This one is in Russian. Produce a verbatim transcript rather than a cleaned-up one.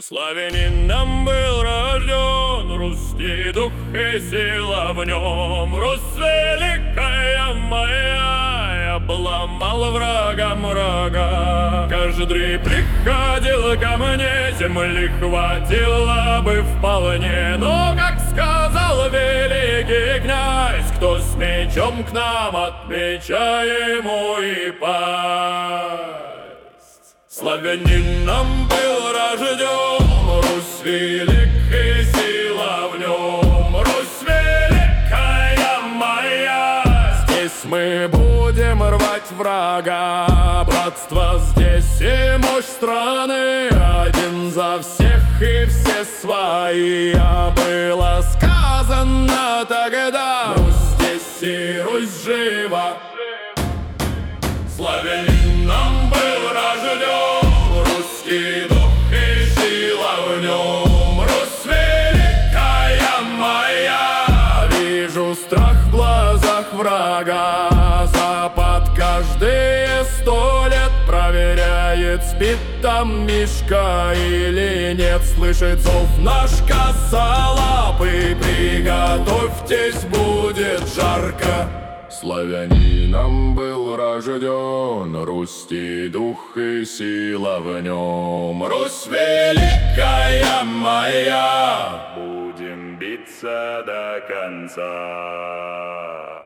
Славянином был рожден, русский дух и сила в нем. Русь великая моя, я обломал врагам рога. Каждый приходил ко мне, земли хватило бы вполне. Но, как сказал великий князь, кто с мечом к нам, от меча ему и пасть. Славянином был рожден, Русь великая, сила в нем. Русь великая моя, здесь мы будем рвать врага. Братство здесь и мощь страны, один за всех и все свои. А было сказано тогда, Русь здесь и Русь жива. Славянином был рожден, русский дух и сила в нем. Русь великая моя, вижу страх в глазах врага. Запад каждые сто лет проверяет, спит там Мишка или нет. Слышит зов наш косолапый, приготовьтесь, будет жарко. Славянином был рожден, Русский дух и сила в нем. Русь великая моя, будем биться до конца.